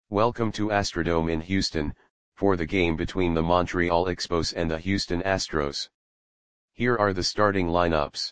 Welcome to Astrodome in Houston, for the game between the Montreal Expos and the Houston Astros. Here are the starting lineups.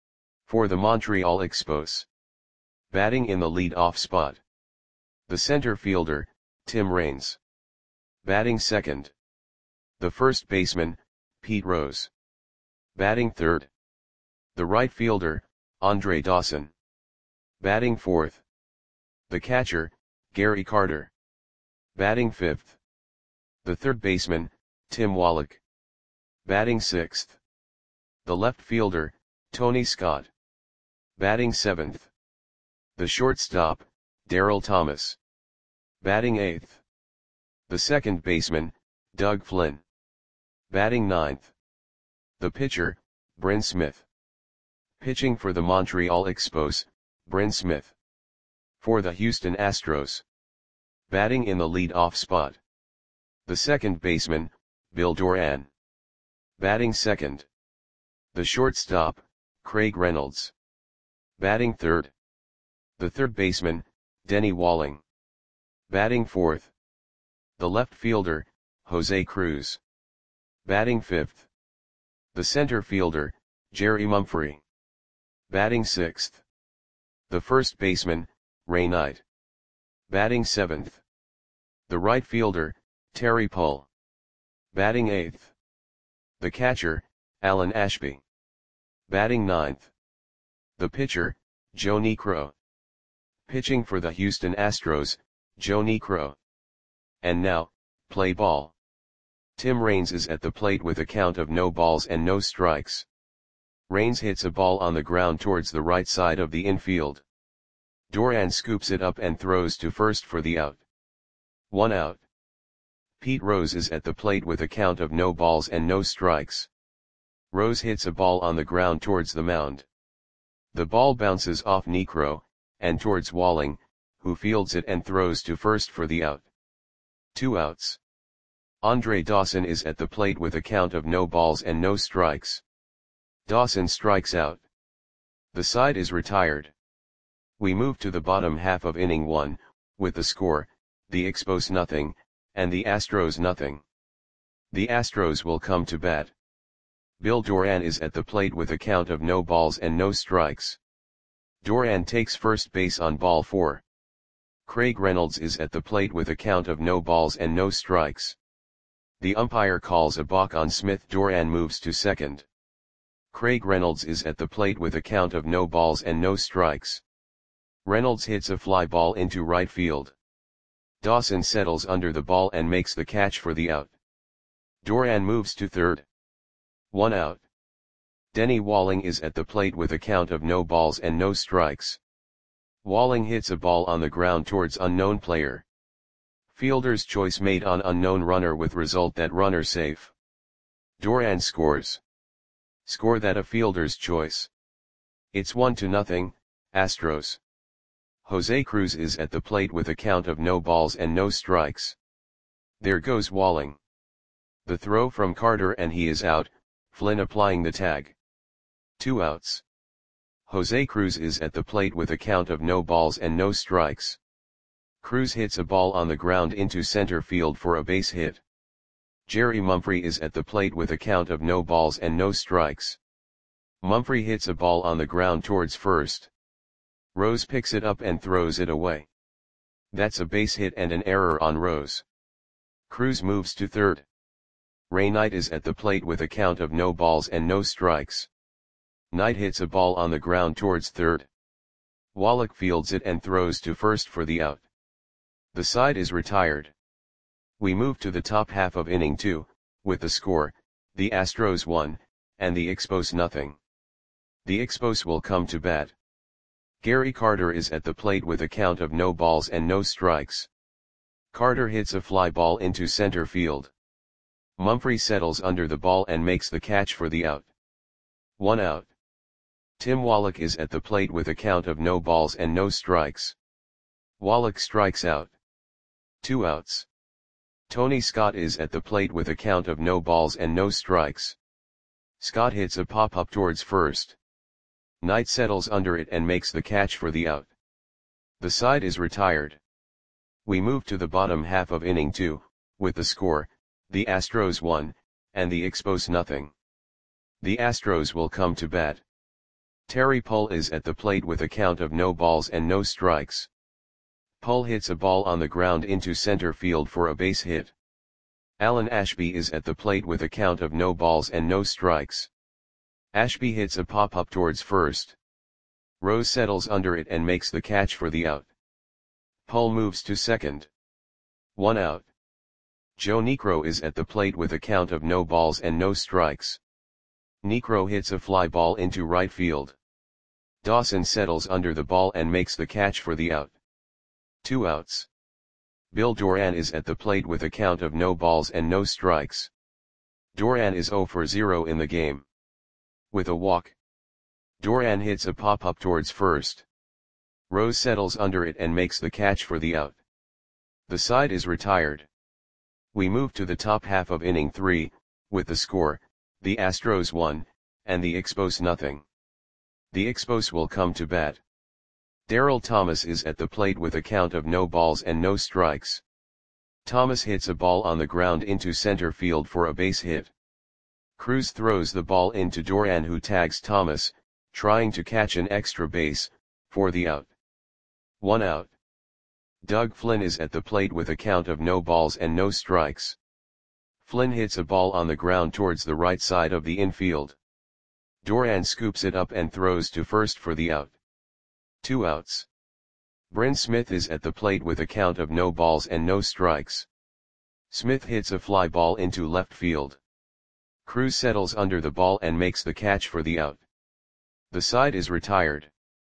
For the Montreal Expos. Batting in the lead-off spot. The center fielder, Tim Raines. Batting second. The first baseman, Pete Rose. Batting third. The right fielder, Andre Dawson. Batting fourth. The catcher, Gary Carter. Batting fifth. The third baseman, Tim Wallach. Batting sixth. The left fielder, Tony Scott. Batting seventh. The shortstop, Darryl Thomas. Batting eighth. The second baseman, Doug Flynn. Batting ninth. The pitcher, Bryn Smith. Pitching for the Montreal Expos, Bryn Smith. For the Houston Astros. Batting in the lead-off spot. The second baseman, Bill Doran. Batting second. The shortstop, Craig Reynolds. Batting third. The third baseman, Denny Walling. Batting fourth. The left fielder, Jose Cruz. Batting fifth. The center fielder, Jerry Mumphrey. Batting sixth. The first baseman, Ray Knight. Batting seventh. The right fielder, Terry Pull. Batting eighth. The catcher, Alan Ashby. Batting ninth. The pitcher, Joe Niekro. Pitching for the Houston Astros, Joe Niekro. And now, play ball. Tim Raines is at the plate with a count of no balls and no strikes. Raines hits a ball on the ground towards the right side of the infield. Doran scoops it up and throws to first for the out. 1 out. Pete Rose is at the plate with a count of no balls and no strikes. Rose hits a ball on the ground towards the mound. The ball bounces off Niekro, and towards Walling, who fields it and throws to first for the out. 2 outs. Andre Dawson is at the plate with a count of no balls and no strikes. Dawson strikes out. The side is retired. We move to the bottom half of inning 1, with the score, the Expos nothing, and the Astros nothing. The Astros will come to bat. Bill Doran is at the plate with a count of no balls and no strikes. Doran takes first base on ball 4. Craig Reynolds is at the plate with a count of no balls and no strikes. The umpire calls a balk on Smith. Doran moves to second. Craig Reynolds is at the plate with a count of no balls and no strikes. Reynolds hits a fly ball into right field. Dawson settles under the ball and makes the catch for the out. Doran moves to third. 1 out. Denny Walling is at the plate with a count of no balls and no strikes. Walling hits a ball on the ground towards unknown player. Fielder's choice made on unknown runner with result that runner safe. Doran scores. Score that a fielder's choice. It's 1-0, Astros. Jose Cruz is at the plate with a count of no balls and no strikes. There goes Walling. The throw from Carter and he is out, Flynn applying the tag. 2 outs. Jose Cruz is at the plate with a count of no balls and no strikes. Cruz hits a ball on the ground into center field for a base hit. Jerry Mumphrey is at the plate with a count of no balls and no strikes. Mumphrey hits a ball on the ground towards first. Rose picks it up and throws it away. That's a base hit and an error on Rose. Cruz moves to third. Ray Knight is at the plate with a count of no balls and no strikes. Knight hits a ball on the ground towards third. Wallach fields it and throws to first for the out. The side is retired. We move to the top half of inning 2, with the score, the Astros 1, and the Expos nothing. The Expos will come to bat. Gary Carter is at the plate with a count of no balls and no strikes. Carter hits a fly ball into center field. Mumphrey settles under the ball and makes the catch for the out. 1 out. Tim Wallach is at the plate with a count of no balls and no strikes. Wallach strikes out. 2 outs. Tony Scott is at the plate with a count of no balls and no strikes. Scott hits a pop-up towards first. Knight settles under it and makes the catch for the out. The side is retired. We move to the bottom half of inning 2, with the score, the Astros 1, and the Expos nothing. The Astros will come to bat. Terry Pull is at the plate with a count of no balls and no strikes. Pull hits a ball on the ground into center field for a base hit. Alan Ashby is at the plate with a count of no balls and no strikes. Ashby hits a pop-up towards first. Rose settles under it and makes the catch for the out. Pull moves to second. 1 out. Joe Niekro is at the plate with a count of no balls and no strikes. Niekro hits a fly ball into right field. Dawson settles under the ball and makes the catch for the out. 2 outs. Bill Doran is at the plate with a count of no balls and no strikes. Doran is 0 for 0 in the game. With a walk. Doran hits a pop-up towards first. Rose settles under it and makes the catch for the out. The side is retired. We move to the top half of inning 3, with the score, the Astros 1, and the Expos nothing. The Expos will come to bat. Darryl Thomas is at the plate with a count of no balls and no strikes. Thomas hits a ball on the ground into center field for a base hit. Cruz throws the ball into Doran, who tags Thomas, trying to catch an extra base, for the out. 1 out. Doug Flynn is at the plate with a count of no balls and no strikes. Flynn hits a ball on the ground towards the right side of the infield. Doran scoops it up and throws to first for the out. 2 outs. Bryn Smith is at the plate with a count of no balls and no strikes. Smith hits a fly ball into left field. Cruz settles under the ball and makes the catch for the out. The side is retired.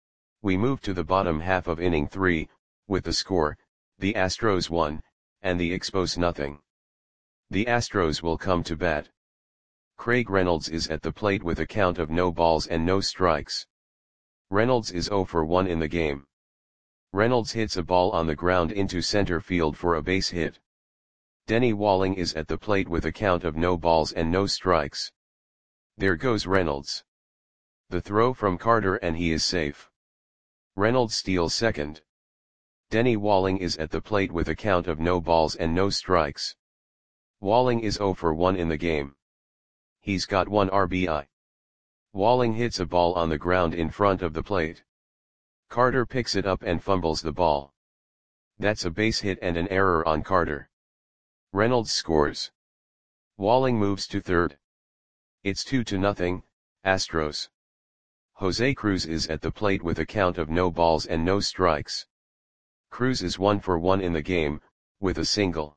We move to the bottom half of inning 3, with the score, the Astros 1, and the Expos nothing. The Astros will come to bat. Craig Reynolds is at the plate with a count of no balls and no strikes. Reynolds is 0 for 1 in the game. Reynolds hits a ball on the ground into center field for a base hit. Denny Walling is at the plate with a count of no balls and no strikes. There goes Reynolds. The throw from Carter and he is safe. Reynolds steals second. Denny Walling is at the plate with a count of no balls and no strikes. Walling is 0 for 1 in the game. He's got 1 RBI. Walling hits a ball on the ground in front of the plate. Carter picks it up and fumbles the ball. That's a base hit and an error on Carter. Reynolds scores. Walling moves to third. It's 2-0, Astros. Jose Cruz is at the plate with a count of no balls and no strikes. Cruz is 1 for 1 in the game, with a single.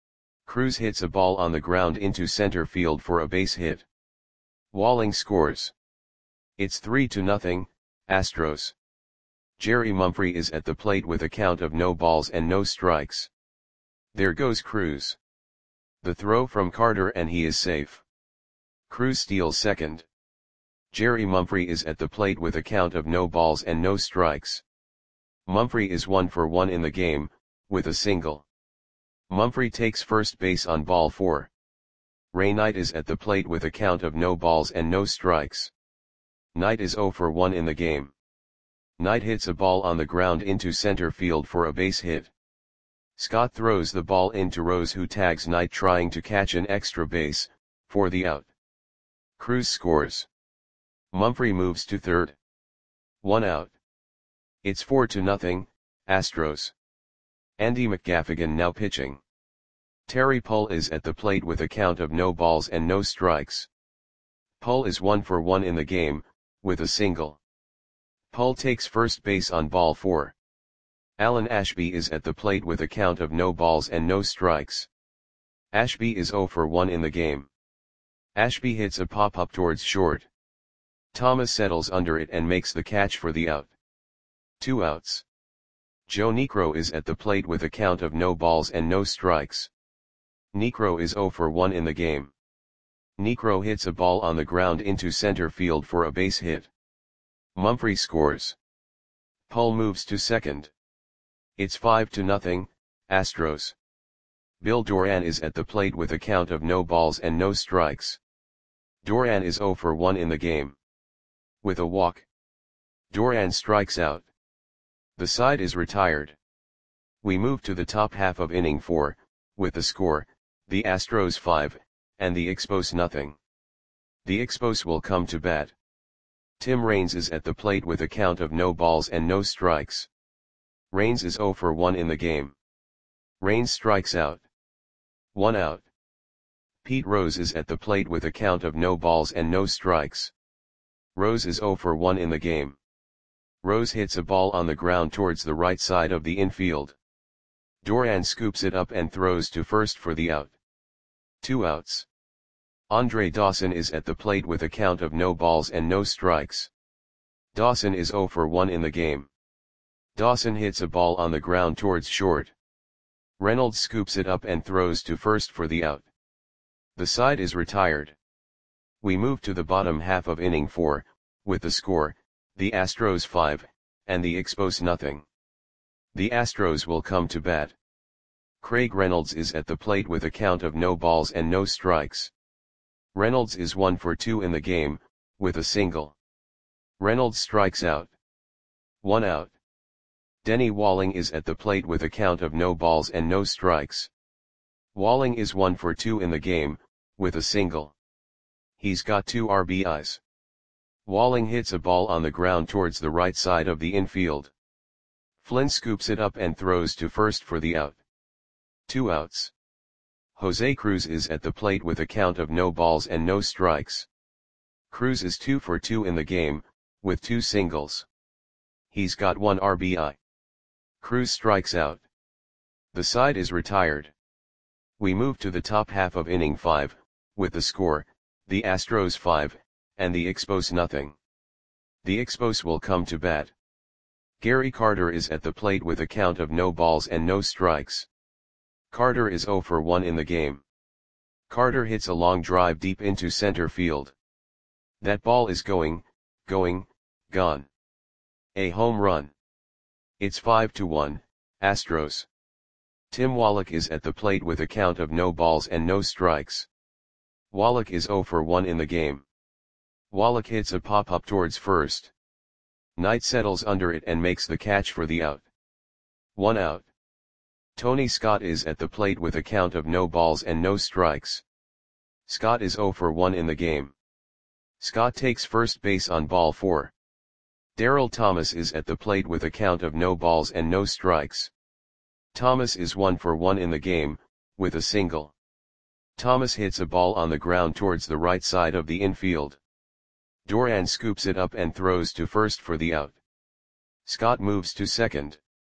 Cruz hits a ball on the ground into center field for a base hit. Walling scores. It's 3-0, Astros. Jerry Mumphrey is at the plate with a count of no balls and no strikes. There goes Cruz. The throw from Carter and he is safe. Cruz steals second. Jerry Mumphrey is at the plate with a count of no balls and no strikes. Mumphrey is 1 for 1 in the game, with a single. Mumphrey takes first base on ball 4. Ray Knight is at the plate with a count of no balls and no strikes. Knight is 0 for 1 in the game. Knight hits a ball on the ground into center field for a base hit. Scott throws the ball into Rose, who tags Knight trying to catch an extra base, for the out. Cruz scores. Mumphrey moves to third. 1 out. It's 4-0, Astros. Andy McGaffigan now pitching. Terry Pull is at the plate with a count of no balls and no strikes. Pull is 1 for 1 in the game, with a single. Pull takes first base on ball 4. Alan Ashby is at the plate with a count of no balls and no strikes. Ashby is 0 for 1 in the game. Ashby hits a pop-up towards short. Thomas settles under it and makes the catch for the out. 2 outs. Joe Niekro is at the plate with a count of no balls and no strikes. Niekro is 0 for 1 in the game. Niekro hits a ball on the ground into center field for a base hit. Mumphrey scores. Pull moves to second. It's 5-0, Astros. Bill Doran is at the plate with a count of no balls and no strikes. Doran is 0 for 1 in the game. With a walk. Doran strikes out. The side is retired. We move to the top half of inning 4, with the score, the Astros 5, and the Expos nothing. The Expos will come to bat. Tim Raines is at the plate with a count of no balls and no strikes. Raines is 0 for 1 in the game. Raines strikes out. 1 out. Pete Rose is at the plate with a count of no balls and no strikes. Rose is 0 for 1 in the game. Rose hits a ball on the ground towards the right side of the infield. Duran scoops it up and throws to first for the out. 2 outs. Andre Dawson is at the plate with a count of no balls and no strikes. Dawson is 0 for 1 in the game. Dawson hits a ball on the ground towards short. Reynolds scoops it up and throws to first for the out. The side is retired. We move to the bottom half of inning 4, with the score, the Astros 5, and the Expos nothing. The Astros will come to bat. Craig Reynolds is at the plate with a count of no balls and no strikes. Reynolds is 1 for 2 in the game, with a single. Reynolds strikes out. 1 out. Denny Walling is at the plate with a count of no balls and no strikes. Walling is 1 for 2 in the game, with a single. He's got 2 RBIs. Walling hits a ball on the ground towards the right side of the infield. Flynn scoops it up and throws to first for the out. 2 outs. Jose Cruz is at the plate with a count of no balls and no strikes. Cruz is 2 for 2 in the game, with 2 singles. He's got 1 RBI. Cruz strikes out. The side is retired. We move to the top half of inning 5, with the score, the Astros 5, and the Expos nothing. The Expos will come to bat. Gary Carter is at the plate with a count of no balls and no strikes. Carter is 0 for 1 in the game. Carter hits a long drive deep into center field. That ball is gone. A home run. It's 5-1, Astros. Tim Wallach is at the plate with a count of no balls and no strikes. Wallach is 0 for 1 in the game. Wallach hits a pop-up towards first. Knight settles under it and makes the catch for the out. 1 out. Tony Scott is at the plate with a count of no balls and no strikes. Scott is 0 for 1 in the game. Scott takes first base on ball 4. Darryl Thomas is at the plate with a count of no balls and no strikes. Thomas is 1 for 1 in the game, with a single. Thomas hits a ball on the ground towards the right side of the infield. Duran scoops it up and throws to first for the out. Scott moves to second.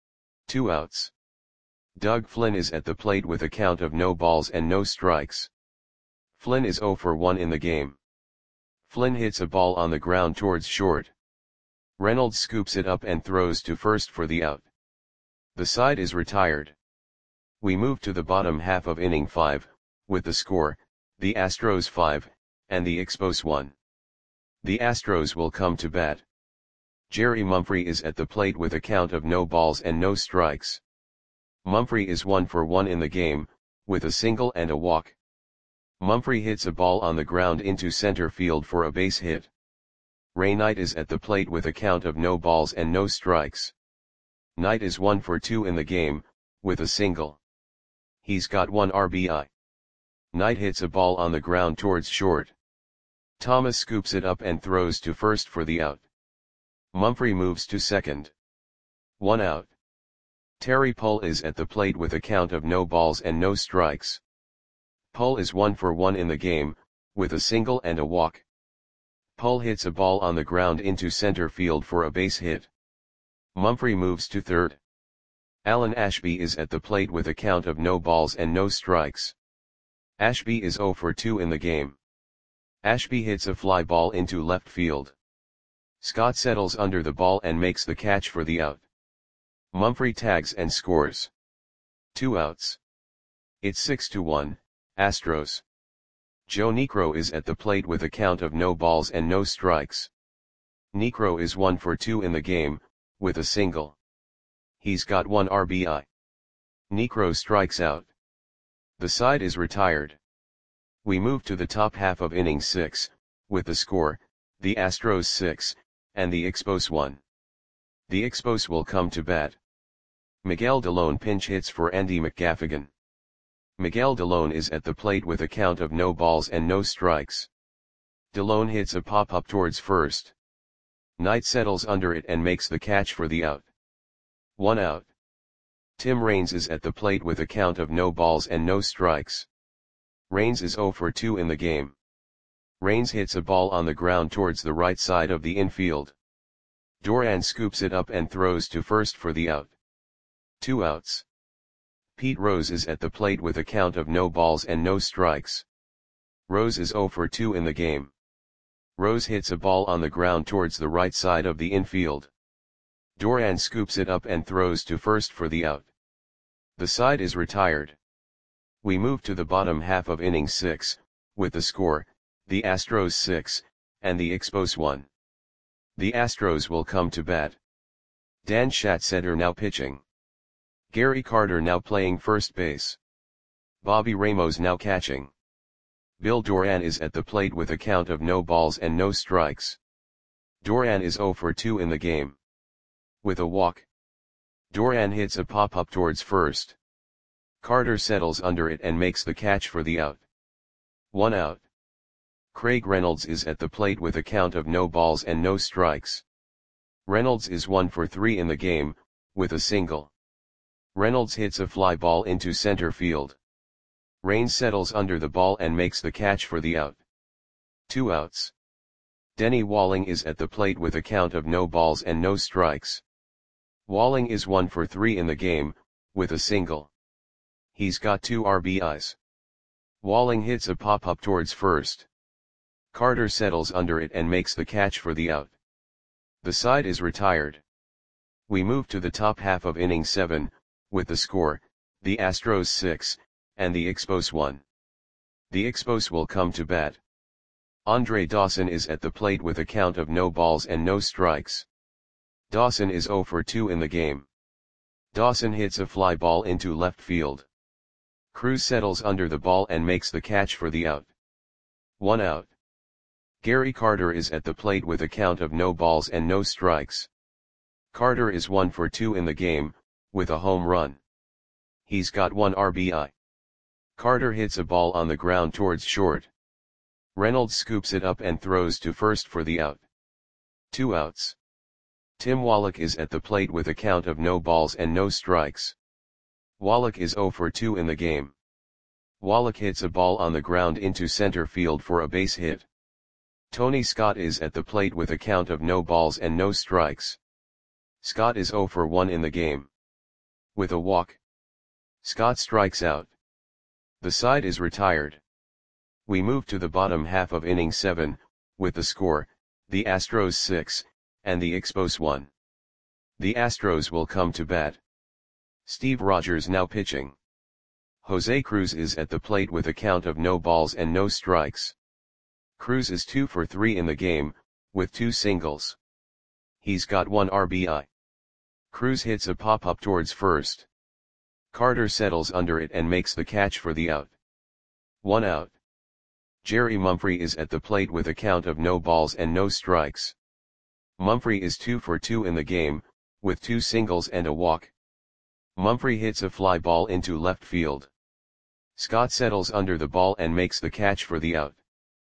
2 outs. Doug Flynn is at the plate with a count of no balls and no strikes. Flynn is 0 for 1 in the game. Flynn hits a ball on the ground towards short. Reynolds scoops it up and throws to first for the out. The side is retired. We move to the bottom half of inning 5, with the score, the Astros 5, and the Expos 1. The Astros will come to bat. Jerry Mumphrey is at the plate with a count of no balls and no strikes. Mumphrey is 1 for 1 in the game, with a single and a walk. Mumphrey hits a ball on the ground into center field for a base hit. Ray Knight is at the plate with a count of no balls and no strikes. Knight is 1 for 2 in the game, with a single. He's got 1 RBI. Knight hits a ball on the ground towards short. Thomas scoops it up and throws to first for the out. Mumphrey moves to second. 1 out. Terry Pull is at the plate with a count of no balls and no strikes. Pull is 1 for 1 in the game, with a single and a walk. Pull hits a ball on the ground into center field for a base hit. Mumphrey moves to third. Alan Ashby is at the plate with a count of no balls and no strikes. Ashby is 0 for 2 in the game. Ashby hits a fly ball into left field. Scott settles under the ball and makes the catch for the out. Mumphrey tags and scores. 2 outs. It's 6-1, Astros. Joe Niekro is at the plate with a count of no balls and no strikes. Niekro is 1 for 2 in the game, with a single. He's got 1 RBI. Niekro strikes out. The side is retired. We move to the top half of inning 6, with the score, the Astros 6, and the Expos 1. The Expos will come to bat. Miguel Delone pinch hits for Andy McGaffigan. Miguel Delone is at the plate with a count of no balls and no strikes. Delone hits a pop-up towards first. Knight settles under it and makes the catch for the out. 1 out. Tim Raines is at the plate with a count of no balls and no strikes. Raines is 0 for 2 in the game. Raines hits a ball on the ground towards the right side of the infield. Doran scoops it up and throws to first for the out. 2 outs. Pete Rose is at the plate with a count of no balls and no strikes. Rose is 0 for 2 in the game. Rose hits a ball on the ground towards the right side of the infield. Doran scoops it up and throws to first for the out. The side is retired. We move to the bottom half of inning 6, with the score, the Astros 6, and the Expos 1. The Astros will come to bat. Dan Schatzeder now pitching. Gary Carter now playing first base. Bobby Ramos now catching. Bill Doran is at the plate with a count of no balls and no strikes. Doran is 0 for 2 in the game. With a walk. Doran hits a pop-up towards first. Carter settles under it and makes the catch for the out. 1 out. Craig Reynolds is at the plate with a count of no balls and no strikes. Reynolds is 1 for 3 in the game, with a single. Reynolds hits a fly ball into center field. Raines settles under the ball and makes the catch for the out. 2 outs. Denny Walling is at the plate with a count of no balls and no strikes. Walling is 1 for 3 in the game, with a single. He's got 2 RBIs. Walling hits a pop-up towards first. Carter settles under it and makes the catch for the out. The side is retired. We move to the top half of inning 7, with the score, the Astros 6, and the Expos 1. The Expos will come to bat. Andre Dawson is at the plate with a count of no balls and no strikes. Dawson is 0 for 2 in the game. Dawson hits a fly ball into left field. Cruz settles under the ball and makes the catch for the out. 1 out. Gary Carter is at the plate with a count of no balls and no strikes. Carter is 1 for 2 in the game, with a home run. He's got 1 RBI. Carter hits a ball on the ground towards short. Reynolds scoops it up and throws to first for the out. 2 outs. Tim Wallach is at the plate with a count of no balls and no strikes. Wallach is 0 for 2 in the game. Wallach hits a ball on the ground into center field for a base hit. Tony Scott is at the plate with a count of no balls and no strikes. Scott is 0 for 1 in the game. With a walk. Scott strikes out. The side is retired. We move to the bottom half of inning 7, with the score, the Astros 6, and the Expos 1. The Astros will come to bat. Steve Rogers now pitching. Jose Cruz is at the plate with a count of no balls and no strikes. Cruz is 2 for 3 in the game, with 2 singles. He's got 1 RBI. Cruz hits a pop-up towards first. Carter settles under it and makes the catch for the out. 1 out. Jerry Mumphrey is at the plate with a count of no balls and no strikes. Mumphrey is 2 for 2 in the game, with 2 singles and a walk. Mumphrey hits a fly ball into left field. Scott settles under the ball and makes the catch for the out.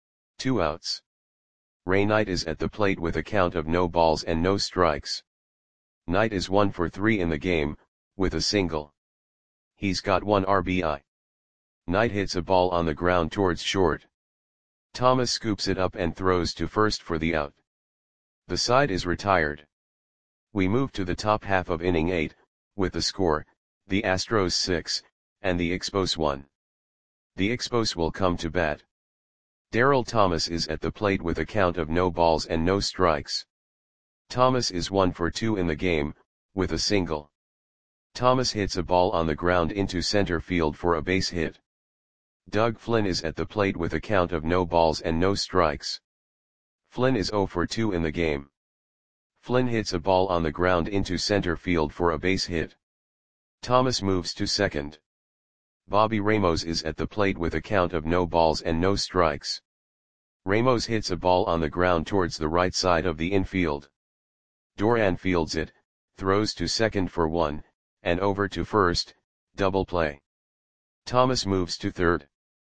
2 outs. Ray Knight is at the plate with a count of no balls and no strikes. Knight is 1 for 3 in the game, with a single. He's got 1 RBI. Knight hits a ball on the ground towards short. Thomas scoops it up and throws to first for the out. The side is retired. We move to the top half of inning 8, with the score, the Astros 6, and the Expos 1. The Expos will come to bat. Darryl Thomas is at the plate with a count of no balls and no strikes. Thomas is 1 for 2 in the game, with a single. Thomas hits a ball on the ground into center field for a base hit. Doug Flynn is at the plate with a count of no balls and no strikes. Flynn is 0 for 2 in the game. Flynn hits a ball on the ground into center field for a base hit. Thomas moves to second. Bobby Ramos is at the plate with a count of no balls and no strikes. Ramos hits a ball on the ground towards the right side of the infield. Doran fields it, throws to second for 1, and over to first, double play. Thomas moves to third.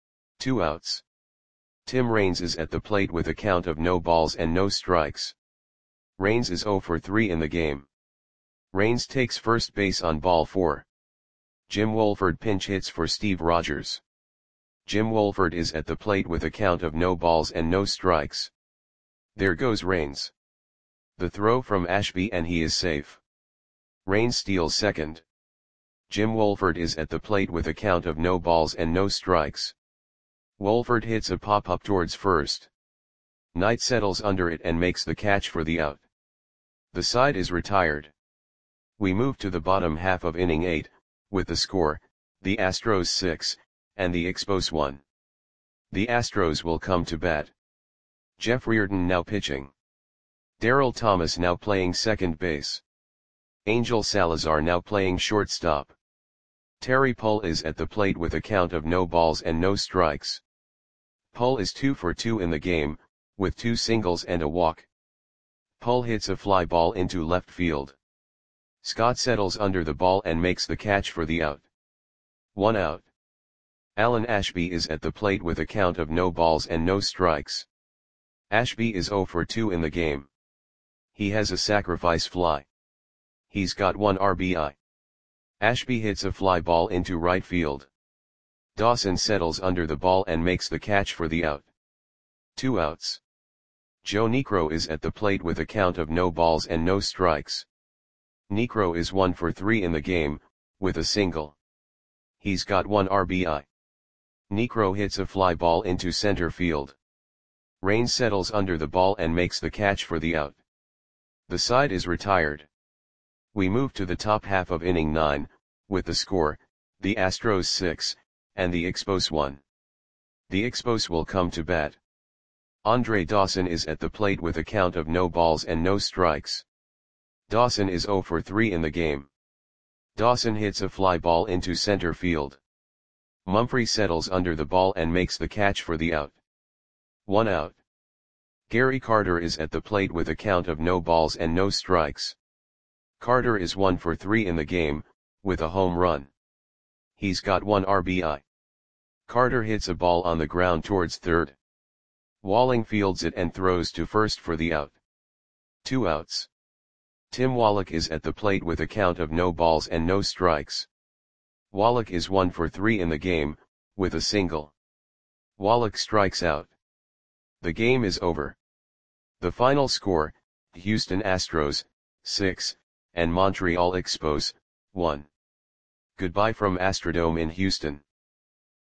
2 outs. Tim Raines is at the plate with a count of no balls and no strikes. Raines is 0 for 3 in the game. Raines takes first base on ball 4. Jim Wolford pinch hits for Steve Rogers. Jim Wolford is at the plate with a count of no balls and no strikes. There goes Raines. The throw from Ashby and he is safe. Raines steals second. Jim Wolford is at the plate with a count of no balls and no strikes. Wolford hits a pop-up towards first. Knight settles under it and makes the catch for the out. The side is retired. We move to the bottom half of inning 8, with the score, the Astros 6, and the Expos 1. The Astros will come to bat. Jeff Reardon now pitching. Darryl Thomas now playing second base. Angel Salazar now playing shortstop. Terry Pull is at the plate with a count of no balls and no strikes. Pull is 2 for 2 in the game, with 2 singles and a walk. Pull hits a fly ball into left field. Scott settles under the ball and makes the catch for the out. 1 out. Alan Ashby is at the plate with a count of no balls and no strikes. Ashby is 0 for 2 in the game. He has a sacrifice fly. He's got 1 RBI. Ashby hits a fly ball into right field. Dawson settles under the ball and makes the catch for the out. 2 outs. Joe Niekro is at the plate with a count of no balls and no strikes. Niekro is 1 for 3 in the game, with a single. He's got 1 RBI. Niekro hits a fly ball into center field. Raines settles under the ball and makes the catch for the out. The side is retired. We move to the top half of inning 9, with the score, the Astros 6, and the Expos 1. The Expos will come to bat. Andre Dawson is at the plate with a count of no balls and no strikes. Dawson is 0 for 3 in the game. Dawson hits a fly ball into center field. Mumphrey settles under the ball and makes the catch for the out. 1 out. Gary Carter is at the plate with a count of no balls and no strikes. Carter is 1 for 3 in the game, with a home run. He's got 1 RBI. Carter hits a ball on the ground towards third. Walling fields it and throws to first for the out. 2 outs. Tim Wallach is at the plate with a count of no balls and no strikes. Wallach is 1 for 3 in the game, with a single. Wallach strikes out. The game is over. The final score, Houston Astros, 6, and Montreal Expos, 1. Goodbye from Astrodome in Houston.